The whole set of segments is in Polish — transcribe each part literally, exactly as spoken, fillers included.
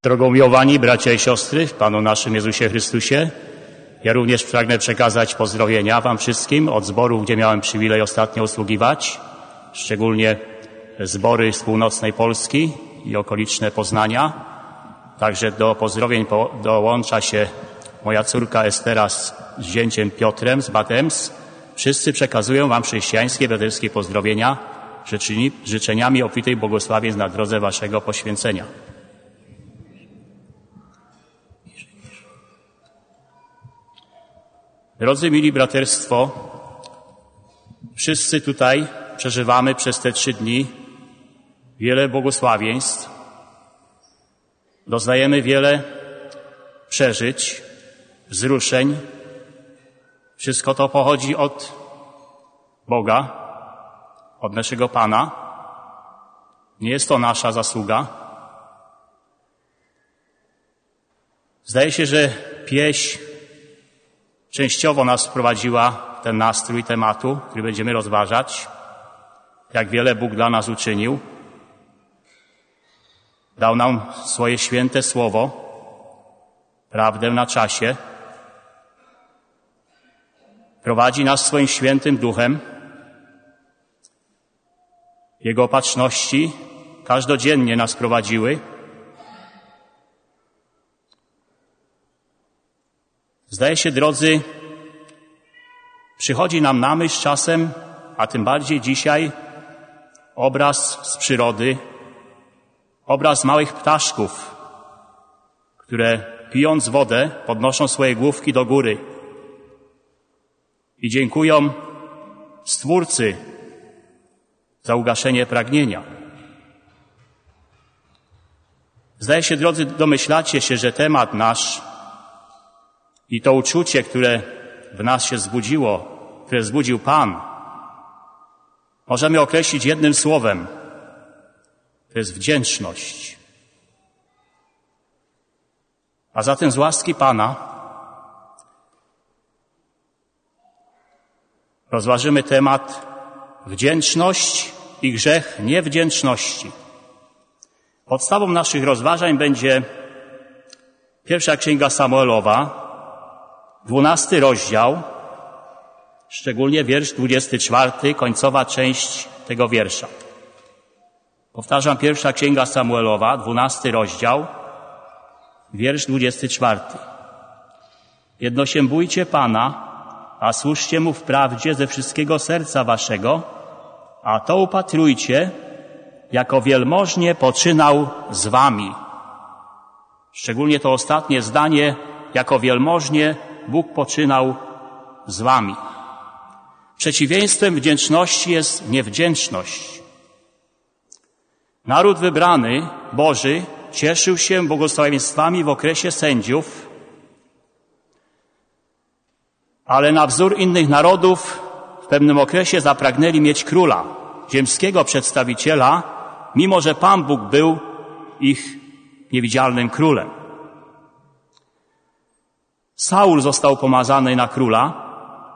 Drogą miłowani bracia i siostry w Panu naszym Jezusie Chrystusie, ja również pragnę przekazać pozdrowienia Wam wszystkim od zborów, gdzie miałem przywilej ostatnio usługiwać, szczególnie zbory z północnej Polski i okoliczne Poznania. Także do pozdrowień dołącza się moja córka Estera z zięciem Piotrem z Batems. Wszyscy przekazują Wam chrześcijańskie, braterskie pozdrowienia życzeniami obfitej błogosławieństw na drodze Waszego poświęcenia. Drodzy mili braterstwo, wszyscy tutaj przeżywamy przez te trzy dni wiele błogosławieństw, doznajemy wiele przeżyć, wzruszeń. Wszystko to pochodzi od Boga, od naszego Pana. Nie jest to nasza zasługa. Zdaje się, że pieśń częściowo nas wprowadziła w ten nastrój tematu, który będziemy rozważać. Jak wiele Bóg dla nas uczynił. Dał nam swoje święte słowo, prawdę na czasie. Prowadzi nas swoim świętym duchem. Jego opatrzności każdodziennie nas prowadziły. Zdaje się, drodzy, przychodzi nam na myśl czasem, a tym bardziej dzisiaj, obraz z przyrody, obraz małych ptaszków, które pijąc wodę podnoszą swoje główki do góry i dziękują Stwórcy za ugaszenie pragnienia. Zdaje się, drodzy, domyślacie się, że temat nasz i to uczucie, które w nas się zbudziło, które zbudził Pan, możemy określić jednym słowem. To jest wdzięczność. A zatem z łaski Pana rozważymy temat wdzięczność i grzech niewdzięczności. Podstawą naszych rozważań będzie pierwsza Księga Samuelowa, dwunasty rozdział, szczególnie wiersz dwudziesty czwarty, końcowa część tego wiersza. Powtarzam, pierwsza Księga Samuelowa, dwunasty rozdział, wiersz dwudziesty czwarty. Jedno się bójcie Pana, a służcie Mu w prawdzie ze wszystkiego serca waszego, a to upatrujcie, jako wielmożnie poczynał z wami. Szczególnie to ostatnie zdanie, jako wielmożnie Bóg poczynał z wami. Przeciwieństwem wdzięczności jest niewdzięczność. Naród wybrany, Boży, cieszył się błogosławieństwami w okresie sędziów, ale na wzór innych narodów w pewnym okresie zapragnęli mieć króla, ziemskiego przedstawiciela, mimo że Pan Bóg był ich niewidzialnym królem. Saul został pomazany na króla.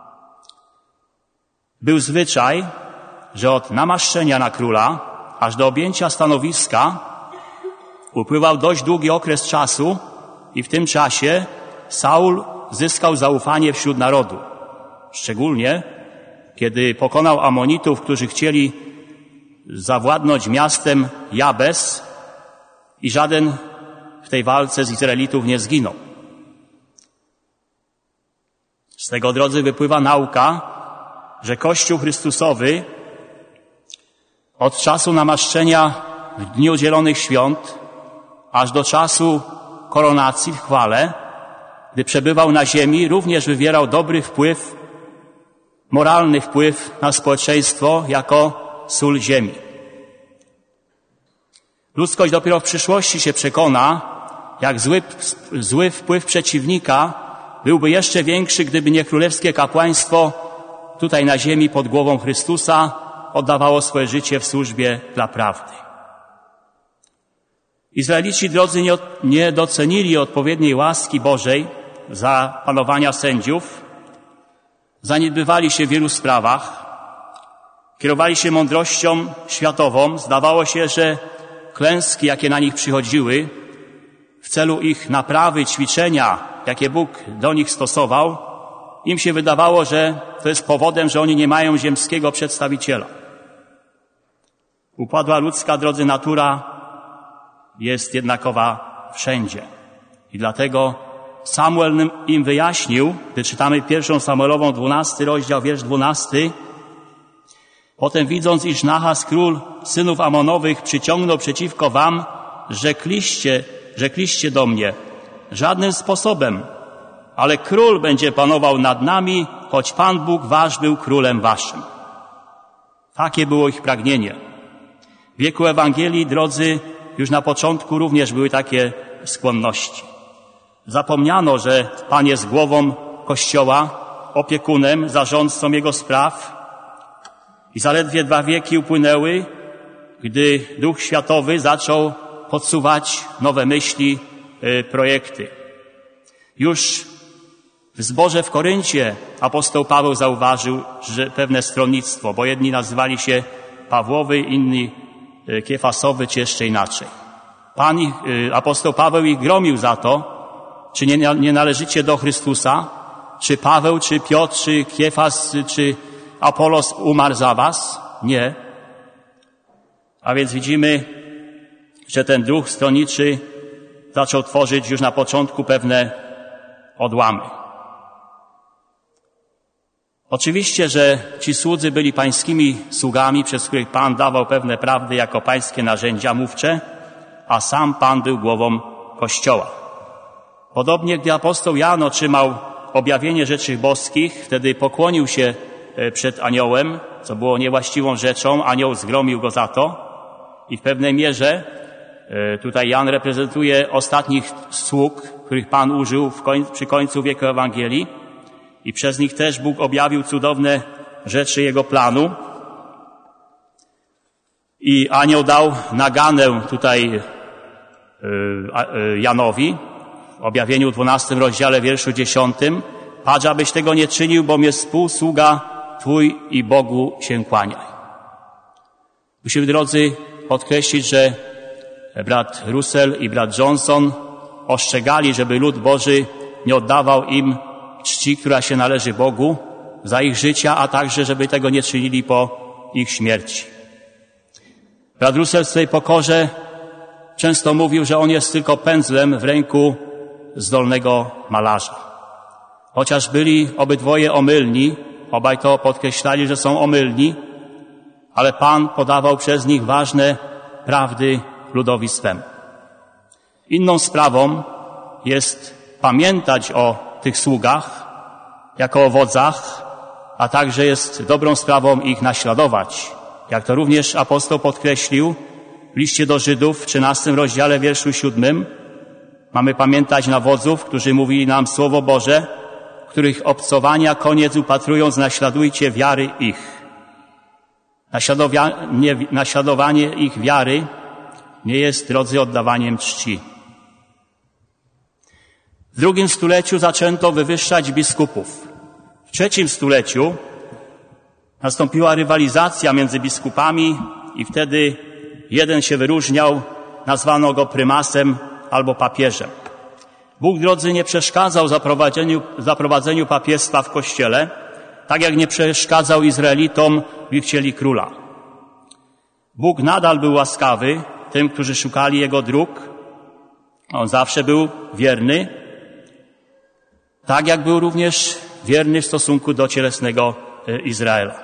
Był zwyczaj, że od namaszczenia na króla aż do objęcia stanowiska upływał dość długi okres czasu i w tym czasie Saul zyskał zaufanie wśród narodu. Szczególnie, kiedy pokonał Amonitów, którzy chcieli zawładnąć miastem Jabes i żaden w tej walce z Izraelitów nie zginął. Z tego, drodzy, wypływa nauka, że Kościół Chrystusowy od czasu namaszczenia w Dniu Zielonych Świąt aż do czasu koronacji w chwale, gdy przebywał na ziemi, również wywierał dobry wpływ, moralny wpływ na społeczeństwo jako sól ziemi. Ludzkość dopiero w przyszłości się przekona, jak zły, zły wpływ przeciwnika byłby jeszcze większy, gdyby nie królewskie kapłaństwo tutaj na ziemi pod głową Chrystusa oddawało swoje życie w służbie dla prawdy. Izraelici, drodzy, nie, nie docenili odpowiedniej łaski Bożej za panowania sędziów, zaniedbywali się w wielu sprawach, kierowali się mądrością światową. Zdawało się, że klęski, jakie na nich przychodziły, celu ich naprawy, ćwiczenia, jakie Bóg do nich stosował, im się wydawało, że to jest powodem, że oni nie mają ziemskiego przedstawiciela. Upadła ludzka, drodzy, natura jest jednakowa wszędzie. I dlatego Samuel im wyjaśnił, gdy czytamy pierwszą Samuelową, dwunasty rozdział, wiersz dwunasty. Potem widząc, iż Nahas, król synów Amonowych, przyciągnął przeciwko wam, rzekliście, rzekliście do mnie, żadnym sposobem, ale król będzie panował nad nami, choć Pan Bóg wasz był królem waszym. Takie było ich pragnienie. W wieku Ewangelii, drodzy, już na początku również były takie skłonności. Zapomniano, że Pan jest głową Kościoła, opiekunem, zarządcą jego spraw i zaledwie dwa wieki upłynęły, gdy Duch Światowy zaczął podsuwać nowe myśli, projekty. Już w zborze w Koryncie apostoł Paweł zauważył, że pewne stronnictwo, bo jedni nazywali się Pawłowy, inni Kefasowy, czy jeszcze inaczej. Pan ich, apostoł Paweł ich gromił za to, czy nie, nie należycie do Chrystusa, czy Paweł, czy Piotr, czy Kefas, czy Apolos umarł za was? Nie. A więc widzimy, że ten duch stronniczy zaczął tworzyć już na początku pewne odłamy. Oczywiście, że ci słudzy byli pańskimi sługami, przez których Pan dawał pewne prawdy jako pańskie narzędzia mówcze, a sam Pan był głową Kościoła. Podobnie, gdy apostoł Jan otrzymał objawienie rzeczy boskich, wtedy pokłonił się przed aniołem, co było niewłaściwą rzeczą, anioł zgromił go za to i w pewnej mierze tutaj Jan reprezentuje ostatnich sług, których Pan użył w koń, przy końcu wieku Ewangelii i przez nich też Bóg objawił cudowne rzeczy Jego planu. I anioł dał naganę tutaj Janowi w objawieniu dwunastym rozdziale, wierszu dziesiątym. Patrz, abyś tego nie czynił, bo mnie współsługa Twój i Bogu się kłaniaj. Musimy, drodzy, podkreślić, że brat Russell i brat Johnson ostrzegali, żeby lud Boży nie oddawał im czci, która się należy Bogu za ich życia, a także, żeby tego nie czynili po ich śmierci. Brat Russell w swej pokorze często mówił, że on jest tylko pędzlem w ręku zdolnego malarza. Chociaż byli obydwoje omylni, obaj to podkreślali, że są omylni, ale Pan podawał przez nich ważne prawdy ludowi swemu. Inną sprawą jest pamiętać o tych sługach jako o wodzach, a także jest dobrą sprawą ich naśladować. Jak to również apostoł podkreślił w liście do Żydów w trzynastym rozdziale, wierszu siódmym. Mamy pamiętać na wodzów, którzy mówili nam Słowo Boże, których obcowania koniec upatrując, naśladujcie wiary ich. Naśladowanie, naśladowanie ich wiary nie jest, drodzy, oddawaniem czci. W drugim stuleciu zaczęto wywyższać biskupów. W trzecim stuleciu nastąpiła rywalizacja między biskupami i wtedy jeden się wyróżniał, nazwano go prymasem albo papieżem. Bóg, drodzy, nie przeszkadzał zaprowadzeniu, zaprowadzeniu papiestwa w Kościele, tak jak nie przeszkadzał Izraelitom, gdy chcieli króla. Bóg nadal był łaskawy tym, którzy szukali Jego dróg. On zawsze był wierny, tak jak był również wierny w stosunku do cielesnego Izraela.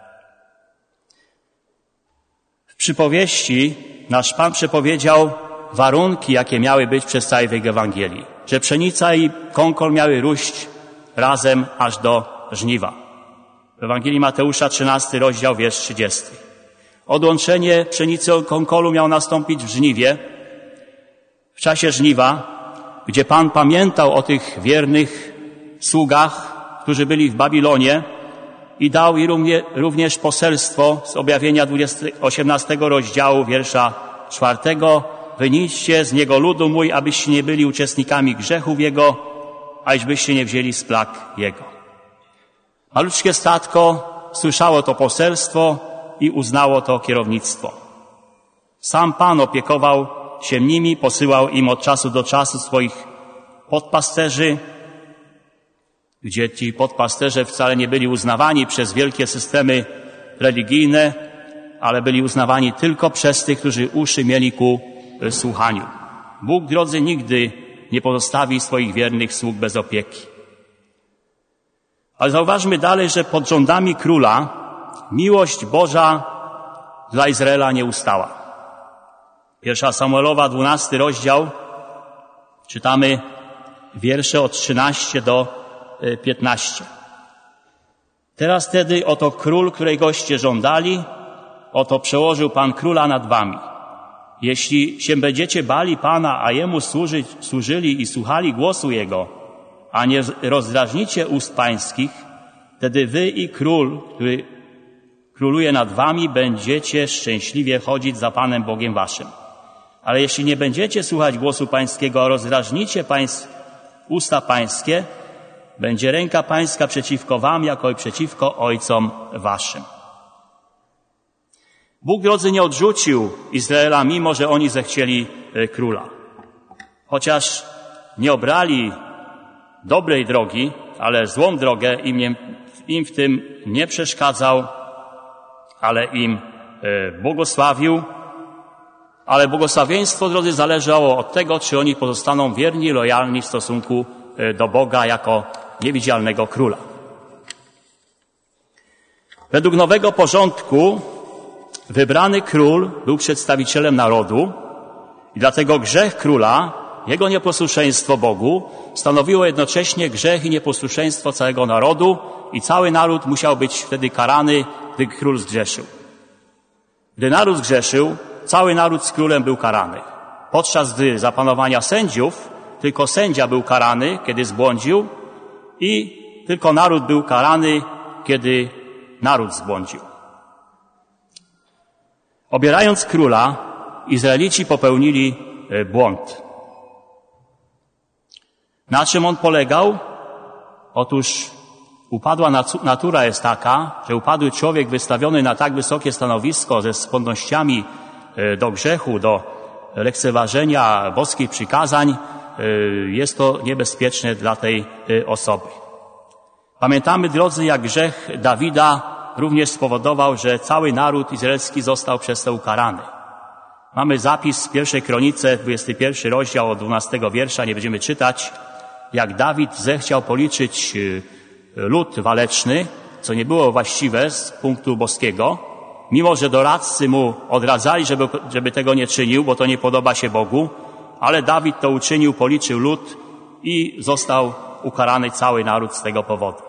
W przypowieści nasz Pan przepowiedział warunki, jakie miały być przez cały wiek Ewangelii. Że pszenica i konkol miały róść razem aż do żniwa. W Ewangelii Mateusza trzynasty rozdział, wiersz trzydziesty. Odłączenie pszenicy od konkolu miało nastąpić w żniwie, w czasie żniwa, gdzie Pan pamiętał o tych wiernych sługach, którzy byli w Babilonie i dał im również poselstwo z objawienia osiemnastego rozdziału, wiersza czwartego. Wynieście z niego ludu mój, abyście nie byli uczestnikami grzechów jego, abyście nie wzięli z plag jego. Malutkie statko słyszało to poselstwo i uznało to kierownictwo. Sam Pan opiekował się nimi, posyłał im od czasu do czasu swoich podpasterzy, gdzie ci podpasterze wcale nie byli uznawani przez wielkie systemy religijne, ale byli uznawani tylko przez tych, którzy uszy mieli ku słuchaniu. Bóg, drodzy, nigdy nie pozostawi swoich wiernych sług bez opieki. Ale zauważmy dalej, że pod rządami króla miłość Boża dla Izraela nie ustała. Pierwsza Samuelowa, dwunasty rozdział, czytamy wiersze od trzynastego do piętnastego. Teraz wtedy oto król, któregoście żądali, oto przełożył Pan króla nad wami. Jeśli się będziecie bali Pana, a Jemu służyć, służyli i słuchali głosu Jego, a nie rozdrażnicie ust pańskich, wtedy wy i król, który króluje nad wami, będziecie szczęśliwie chodzić za Panem Bogiem waszym. Ale jeśli nie będziecie słuchać głosu pańskiego, a rozdrażnicie pańs, usta pańskie, będzie ręka pańska przeciwko wam, jako i przeciwko ojcom waszym. Bóg, drodzy, nie odrzucił Izraela, mimo że oni zechcieli króla. Chociaż nie obrali dobrej drogi, ale złą drogę im, nie, im w tym nie przeszkadzał, ale im błogosławił. Ale błogosławieństwo, drodzy, zależało od tego, czy oni pozostaną wierni, lojalni w stosunku do Boga jako niewidzialnego króla. Według nowego porządku wybrany król był przedstawicielem narodu i dlatego grzech króla, jego nieposłuszeństwo Bogu, stanowiło jednocześnie grzech i nieposłuszeństwo całego narodu i cały naród musiał być wtedy karany, gdy król zgrzeszył. Gdy naród zgrzeszył, cały naród z królem był karany. Podczas gdy za panowania sędziów tylko sędzia był karany, kiedy zbłądził i tylko naród był karany, kiedy naród zbłądził. Obierając króla, Izraelici popełnili błąd. Na czym on polegał? Otóż upadła natura jest taka, że upadły człowiek wystawiony na tak wysokie stanowisko ze skłonnościami do grzechu, do lekceważenia boskich przykazań, jest to niebezpieczne dla tej osoby. Pamiętamy, drodzy, jak grzech Dawida również spowodował, że cały naród izraelski został przez to ukarany. Mamy zapis z pierwszej Kronice, dwudziesty pierwszy rozdział od dwunastego wiersza, nie będziemy czytać, jak Dawid zechciał policzyć lud waleczny, co nie było właściwe z punktu boskiego, mimo że doradcy mu odradzali, żeby, żeby tego nie czynił, bo to nie podoba się Bogu, ale Dawid to uczynił, policzył lud i został ukarany cały naród z tego powodu.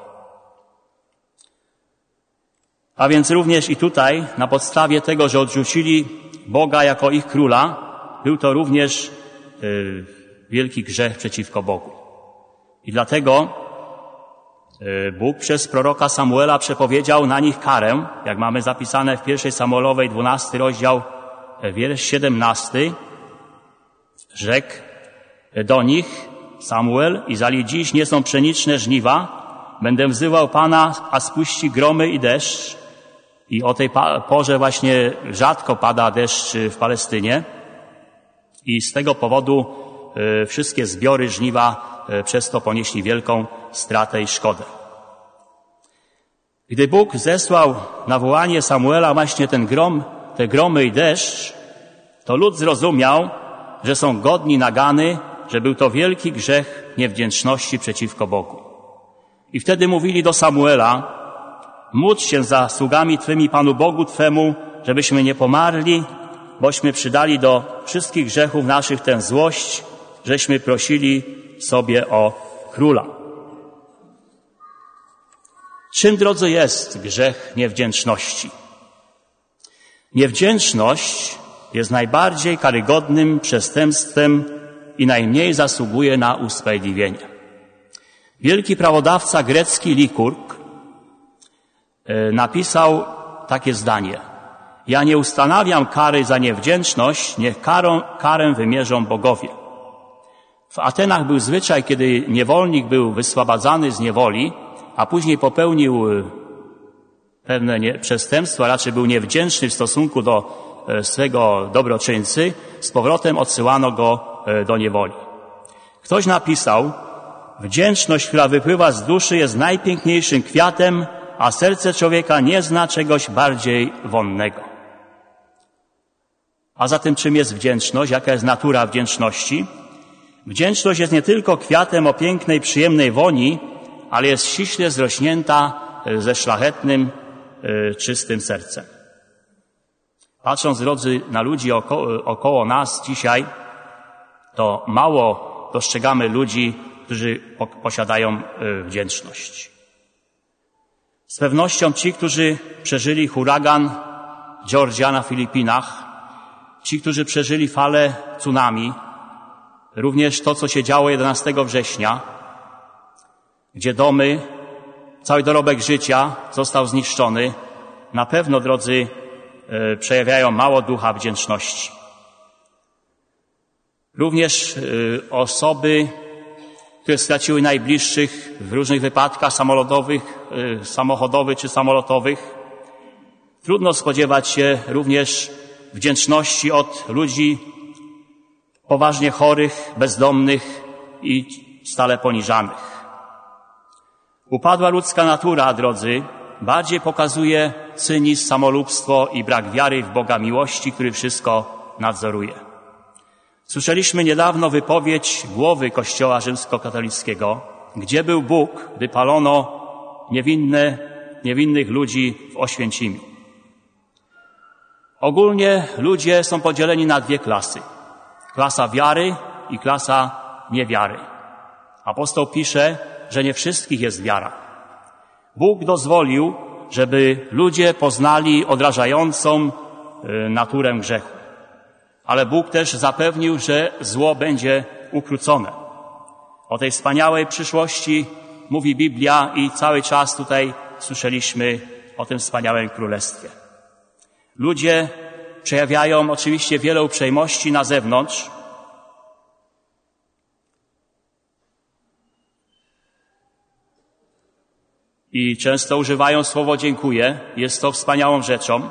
A więc również i tutaj, na podstawie tego, że odrzucili Boga jako ich króla, był to również yy, wielki grzech przeciwko Bogu. I dlatego yy, Bóg przez proroka Samuela przepowiedział na nich karę, jak mamy zapisane w pierwszej Samuelowej, dwunasty rozdział, wiersz siedemnasty. Rzekł do nich Samuel: Izali dziś nie są pszeniczne żniwa, będę wzywał Pana, a spuści gromy i deszcz. I o tej porze właśnie rzadko pada deszcz w Palestynie i z tego powodu y, wszystkie zbiory żniwa y, przez to ponieśli wielką stratę i szkodę. Gdy Bóg zesłał na wołanie Samuela właśnie ten grom, te gromy i deszcz, to lud zrozumiał, że są godni nagany, że był to wielki grzech niewdzięczności przeciwko Bogu. I wtedy mówili do Samuela: módl się za sługami Twymi Panu Bogu Twemu, żebyśmy nie pomarli, bośmy przydali do wszystkich grzechów naszych tę złość, żeśmy prosili sobie o króla. Czym, drodzy, jest grzech niewdzięczności? Niewdzięczność jest najbardziej karygodnym przestępstwem i najmniej zasługuje na usprawiedliwienie. Wielki prawodawca grecki Likurg napisał takie zdanie: ja nie ustanawiam kary za niewdzięczność, niech karą, karę wymierzą bogowie. W Atenach był zwyczaj, kiedy niewolnik był wyswobadzany z niewoli, a później popełnił pewne nie, przestępstwo, a raczej był niewdzięczny w stosunku do swego dobroczyńcy, z powrotem odsyłano go do niewoli. Ktoś napisał: wdzięczność, która wypływa z duszy, jest najpiękniejszym kwiatem, a serce człowieka nie zna czegoś bardziej wonnego. A zatem czym jest wdzięczność? Jaka jest natura wdzięczności? Wdzięczność jest nie tylko kwiatem o pięknej, przyjemnej woni, ale jest ściśle zrośnięta ze szlachetnym, czystym sercem. Patrząc, drodzy, na ludzi około, około nas dzisiaj, to mało dostrzegamy ludzi, którzy posiadają wdzięczność. Z pewnością ci, którzy przeżyli huragan Georgia na Filipinach, ci, którzy przeżyli falę tsunami, również to, co się działo jedenastego września, gdzie domy, cały dorobek życia został zniszczony, na pewno, drodzy, przejawiają mało ducha wdzięczności. Również osoby, które straciły najbliższych w różnych wypadkach samolotowych, samochodowych czy samolotowych, trudno spodziewać się również wdzięczności od ludzi poważnie chorych, bezdomnych i stale poniżanych. Upadła ludzka natura, drodzy, bardziej pokazuje cynizm, samolubstwo i brak wiary w Boga miłości, który wszystko nadzoruje. Słyszeliśmy niedawno wypowiedź głowy Kościoła rzymskokatolickiego, gdzie był Bóg, gdy palono niewinne, niewinnych ludzi w Oświęcimiu. Ogólnie ludzie są podzieleni na dwie klasy. Klasa wiary i klasa niewiary. Apostoł pisze, że nie wszystkich jest wiara. Bóg dozwolił, żeby ludzie poznali odrażającą naturę grzechu. Ale Bóg też zapewnił, że zło będzie ukrócone. O tej wspaniałej przyszłości mówi Biblia i cały czas tutaj słyszeliśmy o tym wspaniałym królestwie. Ludzie przejawiają oczywiście wiele uprzejmości na zewnątrz, i często używają słowo dziękuję. Jest to wspaniałą rzeczą.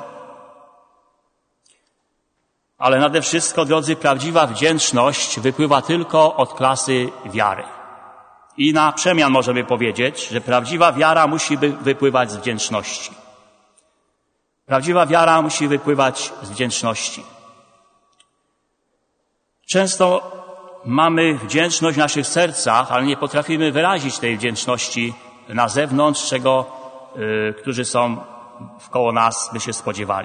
Ale nade wszystko, drodzy, prawdziwa wdzięczność wypływa tylko od klasy wiary. I na przemian możemy powiedzieć, że prawdziwa wiara musi wypływać z wdzięczności. Prawdziwa wiara musi wypływać z wdzięczności. Często mamy wdzięczność w naszych sercach, ale nie potrafimy wyrazić tej wdzięczności na zewnątrz, czego y, którzy są wkoło nas by się spodziewali.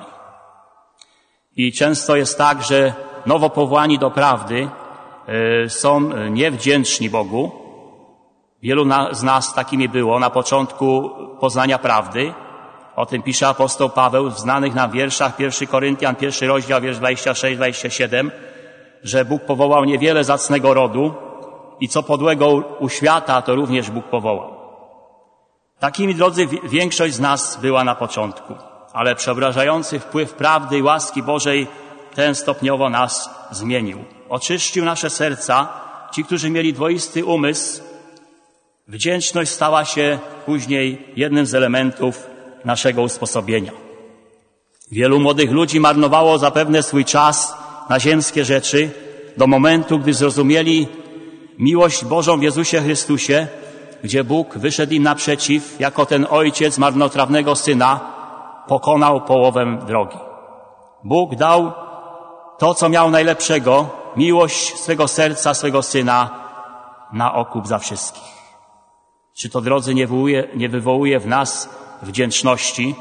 I często jest tak, że nowo powołani do prawdy y, są niewdzięczni Bogu. Wielu na, z nas takimi było na początku poznania prawdy. O tym pisze apostoł Paweł w znanych nam wierszach, pierwszy Koryntian, pierwszy rozdział, wiersz dwadzieścia sześć dwadzieścia siedem, że Bóg powołał niewiele zacnego rodu i co podłego u świata, to również Bóg powołał. Takimi, drodzy, większość z nas była na początku, ale przeobrażający wpływ prawdy i łaski Bożej ten stopniowo nas zmienił. Oczyścił nasze serca. Ci, którzy mieli dwoisty umysł, wdzięczność stała się później jednym z elementów naszego usposobienia. Wielu młodych ludzi marnowało zapewne swój czas na ziemskie rzeczy do momentu, gdy zrozumieli miłość Bożą w Jezusie Chrystusie, gdzie Bóg wyszedł im naprzeciw, jako ten ojciec marnotrawnego syna pokonał połowę drogi. Bóg dał to, co miał najlepszego, miłość swego serca, swego syna na okup za wszystkich. Czy to, drodzy, nie wywołuje, nie wywołuje w nas wdzięczności?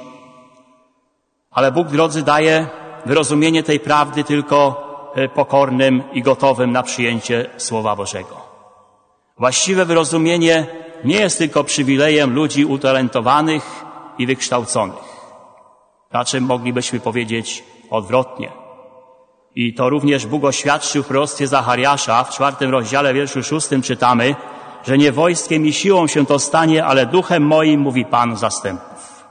Ale Bóg, drodzy, daje wyrozumienie tej prawdy tylko pokornym i gotowym na przyjęcie Słowa Bożego. Właściwe wyrozumienie nie jest tylko przywilejem ludzi utalentowanych i wykształconych. Raczej moglibyśmy powiedzieć odwrotnie. I to również Bóg oświadczył w proroctwie Zachariasza, w czwartym rozdziale, wierszu szóstym czytamy, że nie wojskiem i siłą się to stanie, ale duchem moim, mówi Pan zastępów.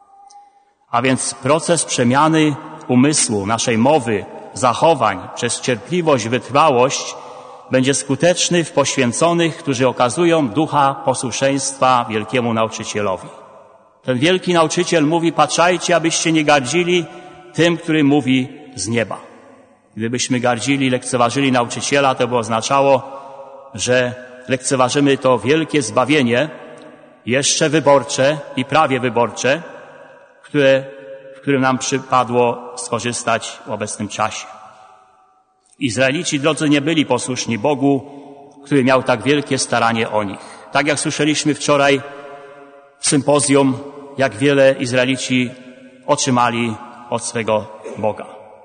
A więc proces przemiany umysłu, naszej mowy, zachowań przez cierpliwość, wytrwałość będzie skuteczny w poświęconych, którzy okazują ducha posłuszeństwa wielkiemu nauczycielowi. Ten wielki nauczyciel mówi: patrzajcie, abyście nie gardzili tym, który mówi z nieba. Gdybyśmy gardzili, lekceważyli nauczyciela, to by oznaczało, że lekceważymy to wielkie zbawienie, jeszcze wyborcze i prawie wyborcze, które, w którym nam przypadło skorzystać w obecnym czasie. Izraelici, drodzy, nie byli posłuszni Bogu, który miał tak wielkie staranie o nich. Tak jak słyszeliśmy wczoraj w sympozjum, jak wiele Izraelici otrzymali od swego Boga.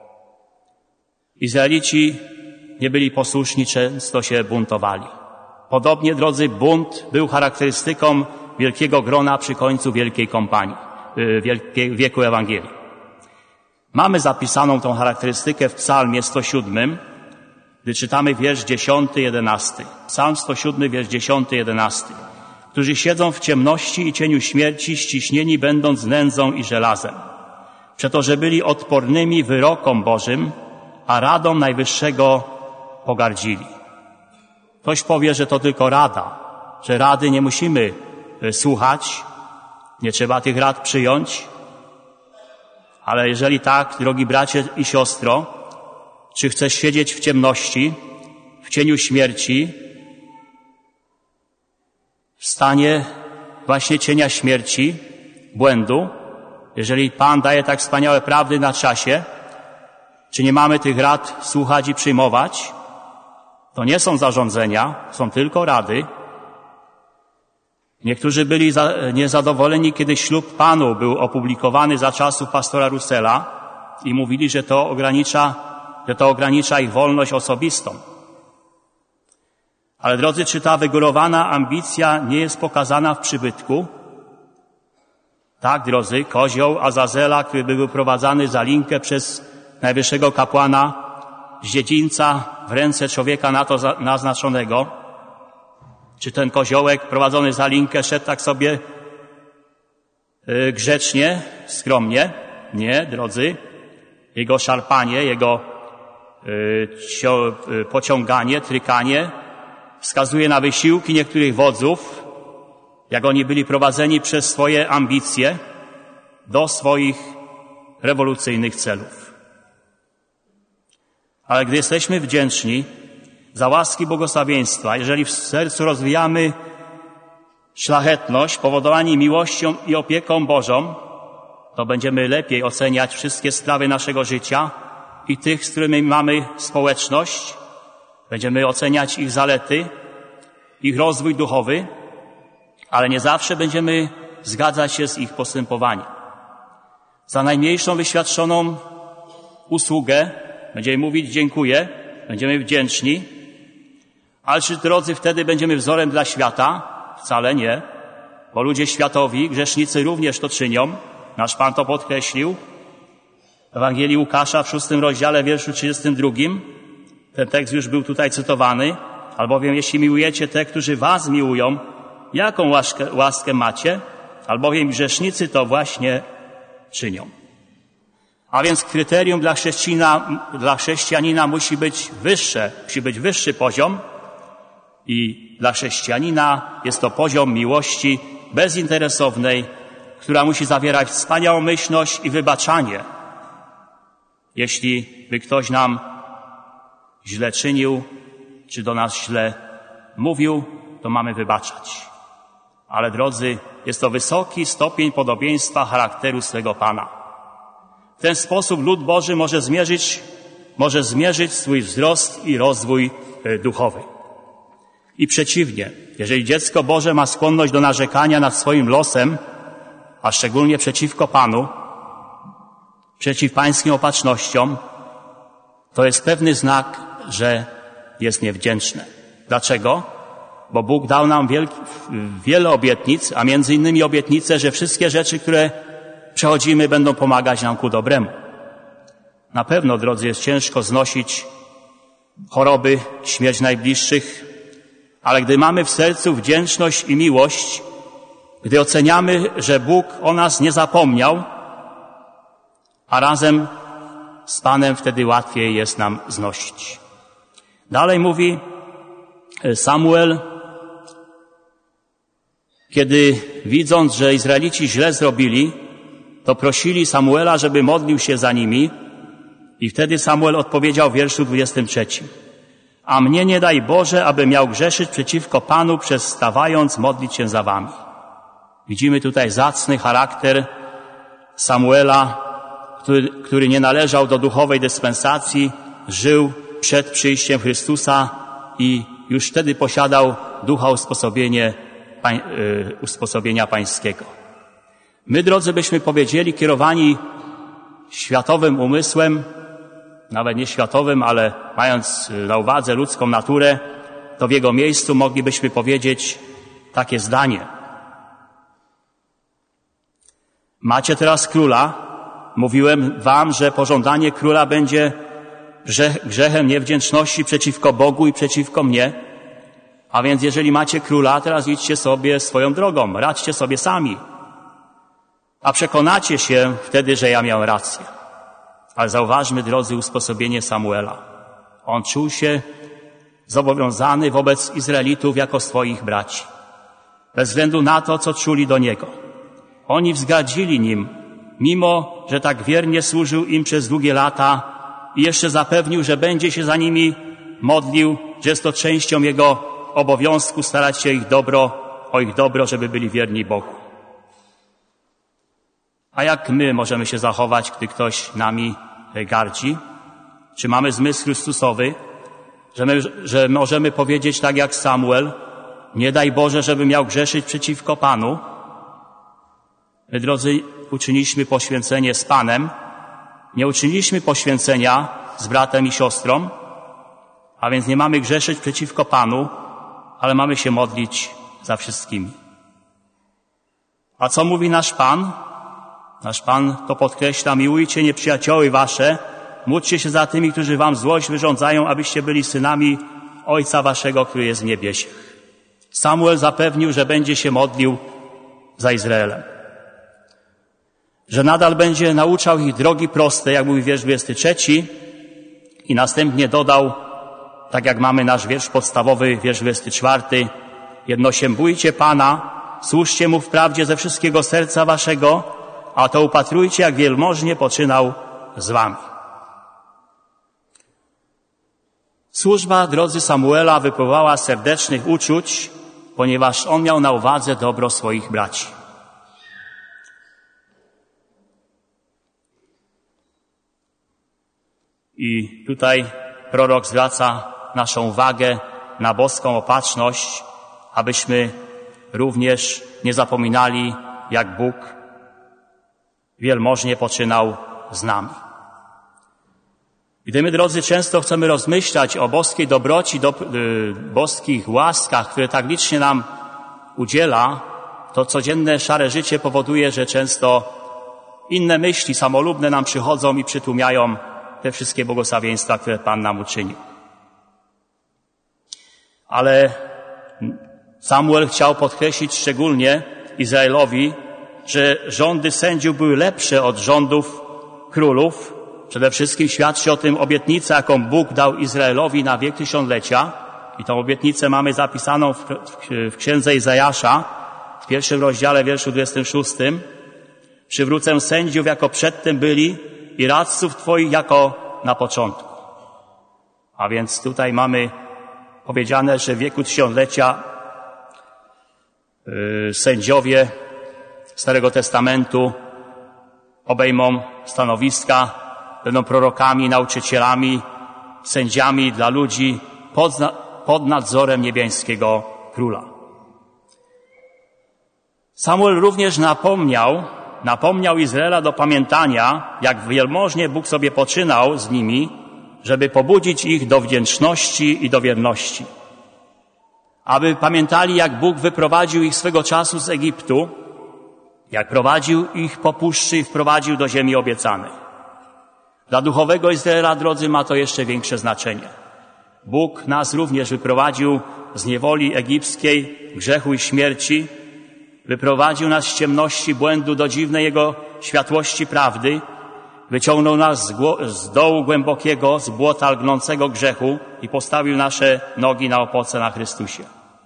Izraelici nie byli posłuszni, często się buntowali. Podobnie, drodzy, bunt był charakterystyką wielkiego grona przy końcu wielkiej kompanii, wieku Ewangelii. Mamy zapisaną tą charakterystykę w psalmie sto siódmym, gdy czytamy wiersz dziesiąty, jedenasty. Psalm sto siódmy, wiersz dziesiąty, jedenasty. Którzy siedzą w ciemności i cieniu śmierci, ściśnieni będąc nędzą i żelazem. Przeto, że byli odpornymi wyrokom Bożym, a radą Najwyższego pogardzili. Ktoś powie, że to tylko rada, że rady nie musimy słuchać, nie trzeba tych rad przyjąć. Ale jeżeli tak, drogi bracie i siostro, czy chcesz siedzieć w ciemności, w cieniu śmierci, w stanie właśnie cienia śmierci, błędu, jeżeli Pan daje tak wspaniałe prawdy na czasie, czy nie mamy tych rad słuchać i przyjmować? To nie są zarządzenia, są tylko rady. Niektórzy byli za, niezadowoleni, kiedy ślub Panu był opublikowany za czasów pastora Russella i mówili, że to ogranicza, że to ogranicza ich wolność osobistą. Ale drodzy, czy ta wygórowana ambicja nie jest pokazana w przybytku? Tak, drodzy, kozioł Azazela, który był wyprowadzany za linkę przez najwyższego kapłana z dziedzińca w ręce człowieka na to naznaczonego. Czy ten koziołek prowadzony za linkę szedł tak sobie yy, grzecznie, skromnie? Nie, drodzy. Jego szarpanie, jego yy, cio, yy, pociąganie, trykanie wskazuje na wysiłki niektórych wodzów, jak oni byli prowadzeni przez swoje ambicje do swoich rewolucyjnych celów. Ale gdy jesteśmy wdzięczni za łaski błogosławieństwa, jeżeli w sercu rozwijamy szlachetność, powodowani miłością i opieką Bożą, to będziemy lepiej oceniać wszystkie sprawy naszego życia i tych, z którymi mamy społeczność. Będziemy oceniać ich zalety, ich rozwój duchowy, ale nie zawsze będziemy zgadzać się z ich postępowaniem. Za najmniejszą wyświadczoną usługę będziemy mówić dziękuję, będziemy wdzięczni, ale czy, drodzy, wtedy będziemy wzorem dla świata? Wcale nie, bo ludzie światowi, grzesznicy również to czynią. Nasz Pan to podkreślił. W Ewangelii Łukasza w szóstym rozdziale, wierszu trzydziestym drugim. Ten tekst już był tutaj cytowany. Albowiem jeśli miłujecie te, którzy was miłują, jaką łaskę, łaskę macie? Albowiem grzesznicy to właśnie czynią. A więc kryterium dla chrześcijanina, dla chrześcijanina musi być wyższe, musi być wyższy poziom i dla chrześcijanina jest to poziom miłości bezinteresownej, która musi zawierać wspaniałomyślność i wybaczanie. Jeśli by ktoś nam źle czynił, czy do nas źle mówił, to mamy wybaczać. Ale, drodzy, jest to wysoki stopień podobieństwa charakteru swego Pana. W ten sposób lud Boży może zmierzyć, może zmierzyć swój wzrost i rozwój duchowy. I przeciwnie, jeżeli dziecko Boże ma skłonność do narzekania nad swoim losem, a szczególnie przeciwko Panu, przeciw pańskim opatrznościom, to jest pewny znak, że jest niewdzięczne. Dlaczego? Bo Bóg dał nam wielki, wiele obietnic, a między innymi obietnicę, że wszystkie rzeczy, które przechodzimy, będą pomagać nam ku dobremu. Na pewno, drodzy, jest ciężko znosić choroby, śmierć najbliższych, ale gdy mamy w sercu wdzięczność i miłość, gdy oceniamy, że Bóg o nas nie zapomniał, a razem z Panem wtedy łatwiej jest nam znosić. Dalej mówi Samuel, kiedy widząc, że Izraelici źle zrobili, to prosili Samuela, żeby modlił się za nimi I wtedy Samuel odpowiedział w wierszu dwudziestym trzecim. A mnie nie daj Boże, aby miał grzeszyć przeciwko Panu, przestawając modlić się za wami. Widzimy tutaj zacny charakter Samuela, który, który nie należał do duchowej dyspensacji, żył przed przyjściem Chrystusa i już wtedy posiadał ducha usposobienie, pań, yy, usposobienia pańskiego. My, drodzy, byśmy powiedzieli, kierowani światowym umysłem, nawet nie światowym, ale mając na uwadze ludzką naturę, to w jego miejscu moglibyśmy powiedzieć takie zdanie. Macie teraz króla. Mówiłem wam, że pożądanie króla będzie grzechem niewdzięczności przeciwko Bogu i przeciwko mnie. A więc jeżeli macie króla, teraz idźcie sobie swoją drogą, radźcie sobie sami. A przekonacie się wtedy, że ja miałem rację. Ale zauważmy, drodzy, usposobienie Samuela. On czuł się zobowiązany wobec Izraelitów jako swoich braci. Bez względu na to, co czuli do niego. Oni wzgardzili nim, mimo że tak wiernie służył im przez długie lata i jeszcze zapewnił, że będzie się za nimi modlił, że jest to częścią jego obowiązku starać się ich dobro, o ich dobro, żeby byli wierni Bogu. A jak my możemy się zachować, gdy ktoś nami gardzi? Czy mamy zmysł Chrystusowy, że, my, że możemy powiedzieć tak jak Samuel, nie daj Boże, żeby miał grzeszyć przeciwko Panu? My, drodzy, uczyniliśmy poświęcenie z Panem, nie uczyniliśmy poświęcenia z bratem i siostrą, a więc nie mamy grzeszyć przeciwko Panu, ale mamy się modlić za wszystkimi. A co mówi nasz Pan? Nasz Pan to podkreśla, miłujcie nieprzyjacioły wasze, módlcie się za tymi, którzy wam złość wyrządzają, abyście byli synami Ojca waszego, który jest w niebiesie. Samuel zapewnił, że będzie się modlił za Izraelem. Że nadal będzie nauczał ich drogi proste, jak mówi wiersz dwudziesty trzeci, i następnie dodał, tak jak mamy nasz wiersz podstawowy, wiersz dwudziesty czwarty, jedno się bójcie Pana, służcie Mu w prawdzie ze wszystkiego serca waszego, a to upatrujcie, jak wielmożnie poczynał z wami. Służba, drodzy Samuela, wypływała z serdecznych uczuć, ponieważ on miał na uwadze dobro swoich braci. I tutaj prorok zwraca naszą uwagę na boską opatrzność, abyśmy również nie zapominali, jak Bóg wielmożnie poczynał z nami. Gdy my, drodzy, często chcemy rozmyślać o boskiej dobroci, do, y, boskich łaskach, które tak licznie nam udziela, to codzienne szare życie powoduje, że często inne myśli samolubne nam przychodzą i przytłumiają te wszystkie błogosławieństwa, które Pan nam uczynił. Ale Samuel chciał podkreślić szczególnie Izraelowi, że rządy sędziów były lepsze od rządów królów. Przede wszystkim świadczy o tym obietnica, jaką Bóg dał Izraelowi na wiek tysiąclecia. I tą obietnicę mamy zapisaną w, w, w księdze Izajasza, w pierwszym rozdziale, wierszu dwudziestym szóstym. Przywrócę sędziów, jako przedtem byli, i radców Twoich, jako na początku. A więc tutaj mamy powiedziane, że w wieku tysiąclecia yy, sędziowie Starego Testamentu obejmą stanowiska, będą prorokami, nauczycielami, sędziami dla ludzi pod, pod nadzorem niebiańskiego króla. Samuel również napomniał, napomniał Izraela do pamiętania, jak wielmożnie Bóg sobie poczynał z nimi, żeby pobudzić ich do wdzięczności i do wierności. Aby pamiętali, jak Bóg wyprowadził ich swego czasu z Egiptu, jak prowadził ich po puszczy i wprowadził do ziemi obiecanej. Dla duchowego Izraela, drodzy, ma to jeszcze większe znaczenie. Bóg nas również wyprowadził z niewoli egipskiej, grzechu i śmierci, wyprowadził nas z ciemności błędu do dziwnej Jego światłości prawdy, wyciągnął nas z, gło- z dołu głębokiego, z błota lgnącego grzechu i postawił nasze nogi na opoce na Chrystusie.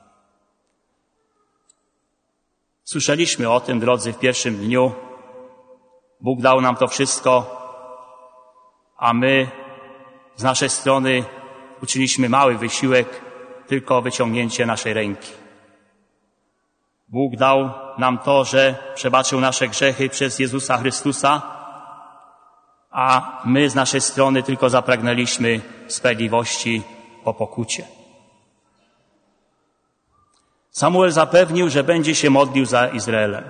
Słyszeliśmy o tym, drodzy, w pierwszym dniu. Bóg dał nam to wszystko, a my z naszej strony uczyniliśmy mały wysiłek, tylko wyciągnięcie naszej ręki. Bóg dał nam to, że przebaczył nasze grzechy przez Jezusa Chrystusa, a my z naszej strony tylko zapragnęliśmy sprawiedliwości po pokucie. Samuel zapewnił, że będzie się modlił za Izraelem.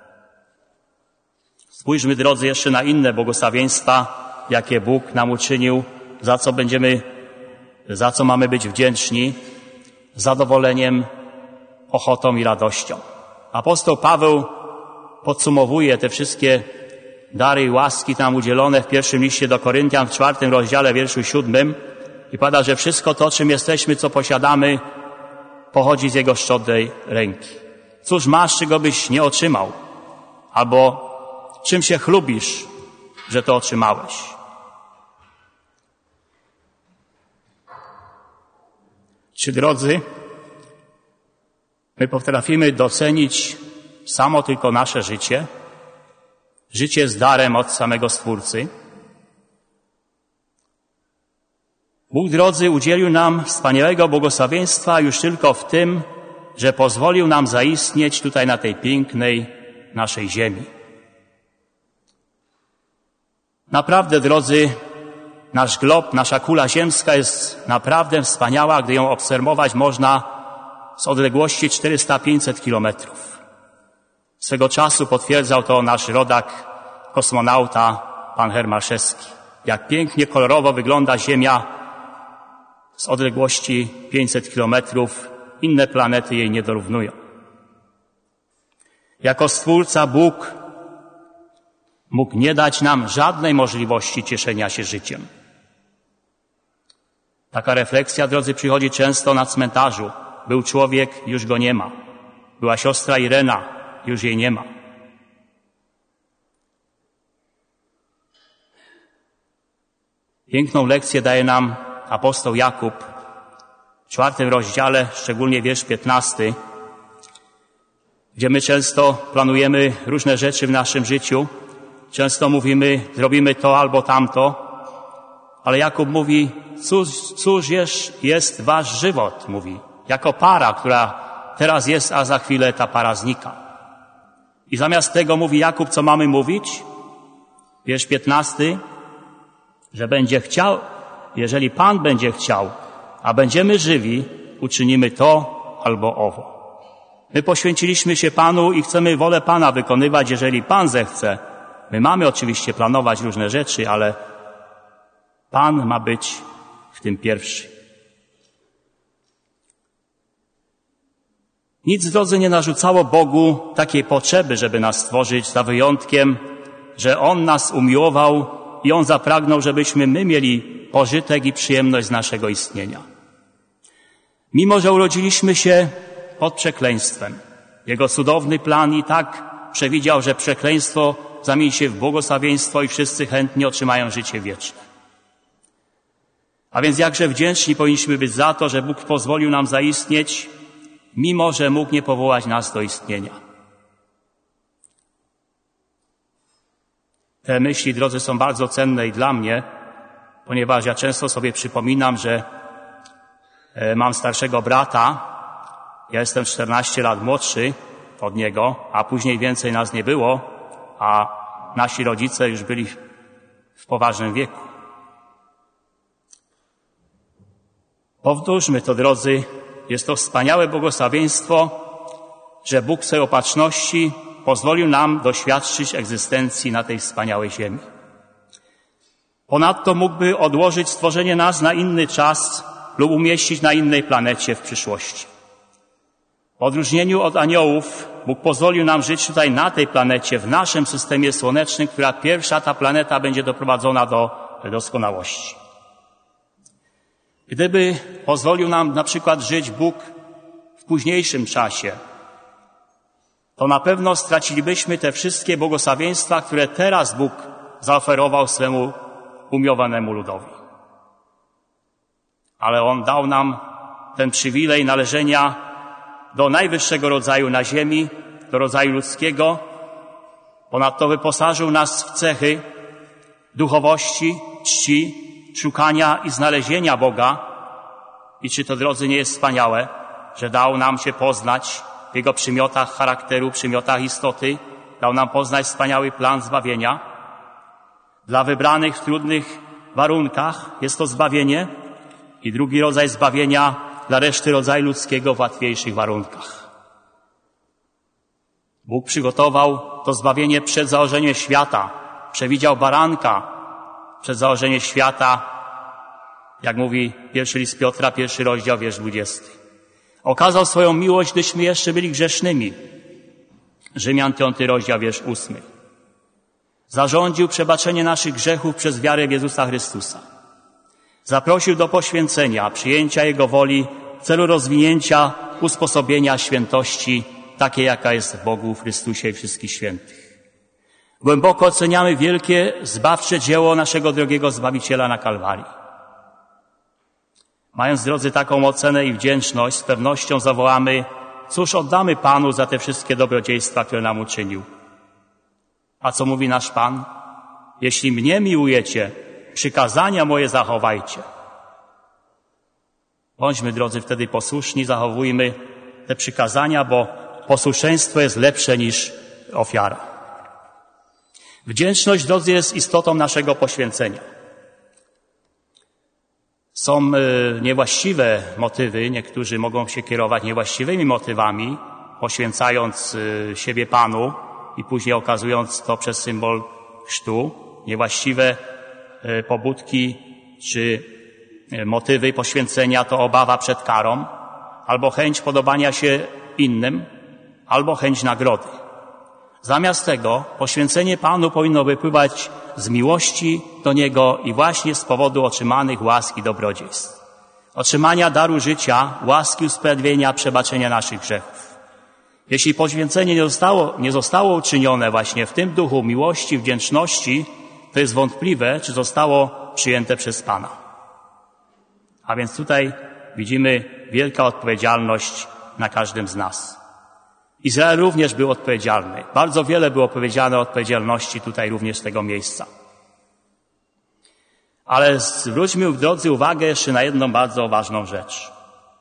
Spójrzmy, drodzy, jeszcze na inne błogosławieństwa, jakie Bóg nam uczynił, za co będziemy, za co mamy być wdzięczni, zadowoleniem, ochotą i radością. Apostoł Paweł podsumowuje te wszystkie dary i łaski nam udzielone w pierwszym liście do Koryntian, w czwartym rozdziale, wierszu siódmym i pada, że wszystko to, czym jesteśmy, co posiadamy, pochodzi z Jego szczodrej ręki. Cóż masz, czego byś nie otrzymał? Albo czym się chlubisz, że to otrzymałeś? Czy, drodzy, my potrafimy docenić samo tylko nasze życie? Życie z darem od samego Stwórcy? Bóg, drodzy, udzielił nam wspaniałego błogosławieństwa już tylko w tym, że pozwolił nam zaistnieć tutaj na tej pięknej naszej ziemi. Naprawdę, drodzy, nasz glob, nasza kula ziemska jest naprawdę wspaniała, gdy ją obserwować można z odległości czterysta pięćset kilometrów. Swego czasu potwierdzał to nasz rodak, kosmonauta, pan Hermaszewski. Jak pięknie, kolorowo wygląda Ziemia z odległości pięćset kilometrów. Inne planety jej nie dorównują. Jako Stwórca Bóg mógł nie dać nam żadnej możliwości cieszenia się życiem. Taka refleksja, drodzy, przychodzi często na cmentarzu. Był człowiek, już go nie ma. Była siostra Irena, już jej nie ma. Piękną lekcję daje nam apostoł Jakub w czwartym rozdziale, szczególnie wiersz piętnasty, gdzie my często planujemy różne rzeczy w naszym życiu. Często mówimy, zrobimy to albo tamto, ale Jakub mówi, cóż, cóż jest, jest wasz żywot, mówi, jako para, która teraz jest, a za chwilę ta para znika. I zamiast tego mówi Jakub, co mamy mówić? Wiersz piętnasty, że będzie chciał, jeżeli Pan będzie chciał, a będziemy żywi, uczynimy to albo owo. My poświęciliśmy się Panu i chcemy wolę Pana wykonywać, jeżeli Pan zechce. My mamy oczywiście planować różne rzeczy, ale Pan ma być w tym pierwszy. Nic, drodzy, nie narzucało Bogu takiej potrzeby, żeby nas stworzyć, za wyjątkiem, że On nas umiłował i On zapragnął, żebyśmy my mieli pożytek i przyjemność z naszego istnienia. Mimo że urodziliśmy się pod przekleństwem, Jego cudowny plan i tak przewidział, że przekleństwo zamieni się w błogosławieństwo i wszyscy chętnie otrzymają życie wieczne. A więc jakże wdzięczni powinniśmy być za to, że Bóg pozwolił nam zaistnieć, mimo że mógł nie powołać nas do istnienia. Te myśli, drodzy, są bardzo cenne i dla mnie, ponieważ ja często sobie przypominam, że mam starszego brata, ja jestem czternaście lat młodszy od niego, a później więcej nas nie było, a nasi rodzice już byli w poważnym wieku. Powtórzmy to, drodzy, jest to wspaniałe błogosławieństwo, że Bóg w swej opatrzności pozwolił nam doświadczyć egzystencji na tej wspaniałej ziemi. Ponadto mógłby odłożyć stworzenie nas na inny czas lub umieścić na innej planecie w przyszłości. W odróżnieniu od aniołów Bóg pozwolił nam żyć tutaj na tej planecie, w naszym systemie słonecznym, która pierwsza ta planeta będzie doprowadzona do doskonałości. Gdyby pozwolił nam na przykład żyć Bóg w późniejszym czasie, to na pewno stracilibyśmy te wszystkie błogosławieństwa, które teraz Bóg zaoferował swemu umiłowanemu ludowi. Ale On dał nam ten przywilej należenia do najwyższego rodzaju na ziemi, do rodzaju ludzkiego. Ponadto wyposażył nas w cechy duchowości, czci, szukania i znalezienia Boga. I czy to, drodzy, nie jest wspaniałe, że dał nam się poznać w Jego przymiotach charakteru, przymiotach istoty, dał nam poznać wspaniały plan zbawienia. Dla wybranych w trudnych warunkach jest to zbawienie i drugi rodzaj zbawienia dla reszty rodzaju ludzkiego w łatwiejszych warunkach. Bóg przygotował to zbawienie przed założeniem świata, przewidział baranka przed założeniem świata, jak mówi pierwszy list Piotra, pierwszy rozdział, wiersz dwudziesty. Okazał swoją miłość, gdyśmy jeszcze byli grzesznymi. Rzymian piąty rozdział, wiersz ósmy. Zarządził przebaczenie naszych grzechów przez wiarę w Jezusa Chrystusa. Zaprosił do poświęcenia, przyjęcia Jego woli w celu rozwinięcia, usposobienia świętości, takiej jaka jest w Bogu, w Chrystusie i wszystkich świętych. Głęboko oceniamy wielkie, zbawcze dzieło naszego drogiego Zbawiciela na Kalwarii. Mając, drodzy, taką ocenę i wdzięczność, z pewnością zawołamy: cóż oddamy Panu za te wszystkie dobrodziejstwa, które nam uczynił? A co mówi nasz Pan? Jeśli mnie miłujecie, przykazania moje zachowajcie. Bądźmy, drodzy, wtedy posłuszni, zachowujmy te przykazania, bo posłuszeństwo jest lepsze niż ofiara. Wdzięczność, drodzy, jest istotą naszego poświęcenia. Są niewłaściwe motywy, niektórzy mogą się kierować niewłaściwymi motywami, poświęcając siebie Panu i później okazując to przez symbol chrztu. Niewłaściwe pobudki czy motywy poświęcenia to obawa przed karą, albo chęć podobania się innym, albo chęć nagrody. Zamiast tego poświęcenie Panu powinno wypływać z miłości do Niego i właśnie z powodu otrzymanych łask i dobrodziejstw. Otrzymania daru życia, łaski usprawiedliwienia, przebaczenia naszych grzechów. Jeśli poświęcenie nie zostało, nie zostało uczynione właśnie w tym duchu miłości, wdzięczności, to jest wątpliwe, czy zostało przyjęte przez Pana. A więc tutaj widzimy wielka odpowiedzialność na każdym z nas. Izrael również był odpowiedzialny. Bardzo wiele było powiedziane o odpowiedzialności tutaj również z tego miejsca. Ale zwróćmy, drodzy, uwagę jeszcze na jedną bardzo ważną rzecz.